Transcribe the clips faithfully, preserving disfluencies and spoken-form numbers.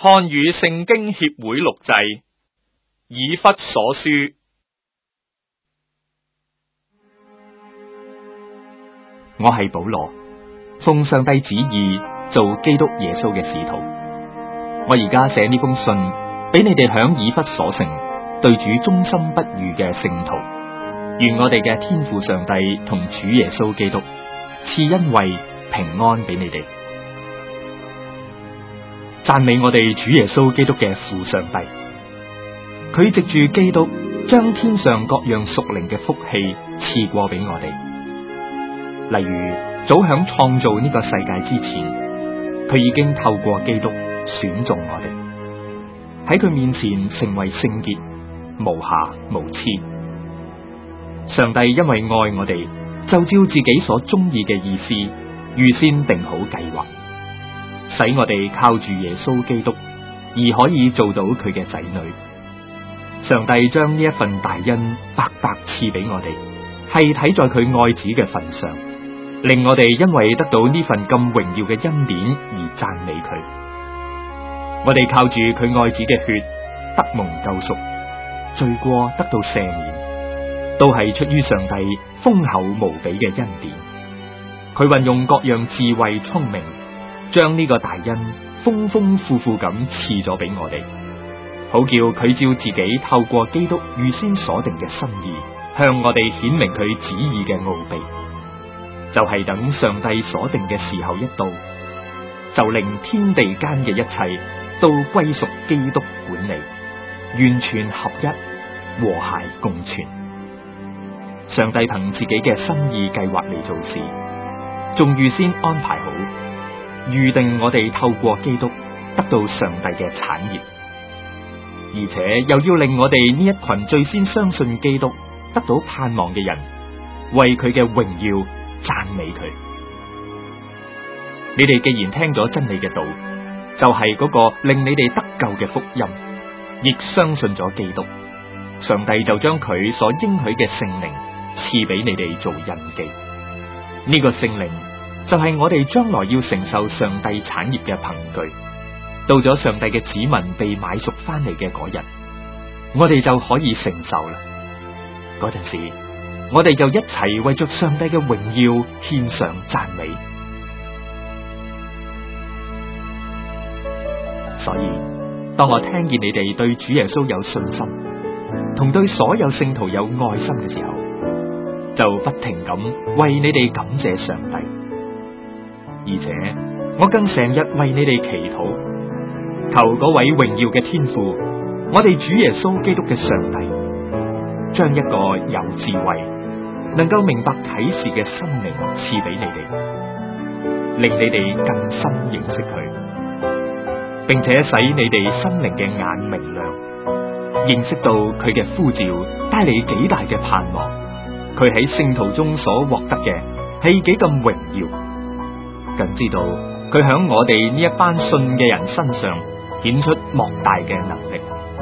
漢語聖經協會錄製，以弗所書。 我係保羅，奉上帝旨意做基督耶穌嘅使徒。我而家寫呢封信俾你哋響以弗所城對主忠心不渝嘅聖徒。願我哋嘅天父上帝同主耶穌基督賜恩惠平安俾你哋。讚美我哋主耶穌基督嘅父上帝，佢藉住基督將天上各樣屬靈嘅福氣賜過俾我哋。例如早響創造呢個世界之前，佢已經透過基督選中我哋，喺佢面前成為聖潔，無瑕無疵。上帝因為愛我哋，就照自己所中意嘅意思，預先定好計劃，使我哋靠住耶穌基督而可以做到佢嘅仔女。上帝將呢一份大恩白白賜俾我哋，係睇在佢愛子嘅份上，令我哋因為得到呢份咁榮耀嘅恩典而讚美佢。我哋靠住佢愛子嘅血得蒙救贖，罪過得到赦免，都係出於上帝豐厚無比嘅恩典。佢運用各樣智慧聰明，將呢個大恩豐豐富富咁賜咗俾我哋，好叫佢照自己透過基督預先所定嘅心意，向我哋顯明佢旨意嘅奧秘。就係等上帝所定嘅時候一到，就令天地間嘅一切都歸屬基督管理，完全合一，和諧共存。上帝憑自己嘅心意計劃嚟做事，仲預先安排好，預定我哋透過基督得到上帝嘅產業，而且又要令我哋呢一群最先相信基督得到盼望嘅人，為佢嘅榮耀讚美佢。你哋既然聽咗真理嘅道，就係嗰個令你哋得救嘅福音，亦相信咗基督，上帝就將佢所應許嘅聖靈賜俾你哋做印記。呢個聖靈就係我哋將來要承受上帝產業嘅憑據。到咗上帝嘅子民被買贖翻嚟嘅嗰日，我哋就可以承受啦。嗰陣時，我哋就一齊為着上帝嘅榮耀獻上讚美。所以，當我聽見你哋對主耶穌有信心，同對所有聖徒有愛心嘅時候，就不停咁為你哋感謝上帝。而且，我更成日為你哋祈禱，求嗰位榮耀嘅天父，我哋主耶穌基督嘅上帝，將一個有智慧，能夠明白啟示嘅心靈賜俾你哋，令你哋更深認識佢，並且使你哋心靈嘅眼明亮，認識到佢嘅呼召帶嚟幾大嘅盼望，佢喺聖徒中所獲得嘅係幾咁榮耀，更知道佢響我哋呢一班信嘅人身上顯出莫大嘅能力。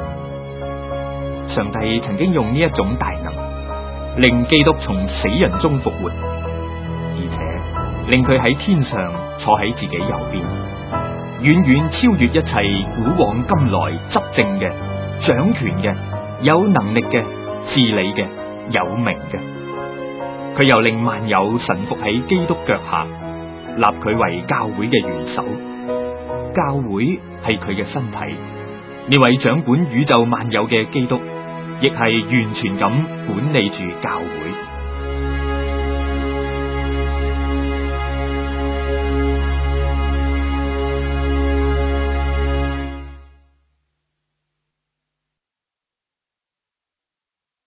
上帝曾經用呢一種大能，令基督從死人中復活，而且令佢喺天上坐喺自己右邊，遠遠超越一切古往今來執政嘅、掌權嘅、有能力嘅、治理嘅、有名嘅。佢又令萬有臣服喺基督腳下，立佢為教會嘅元首。教會係佢嘅身體，呢位掌管宇宙萬有嘅基督，亦係完全咁管理住教會。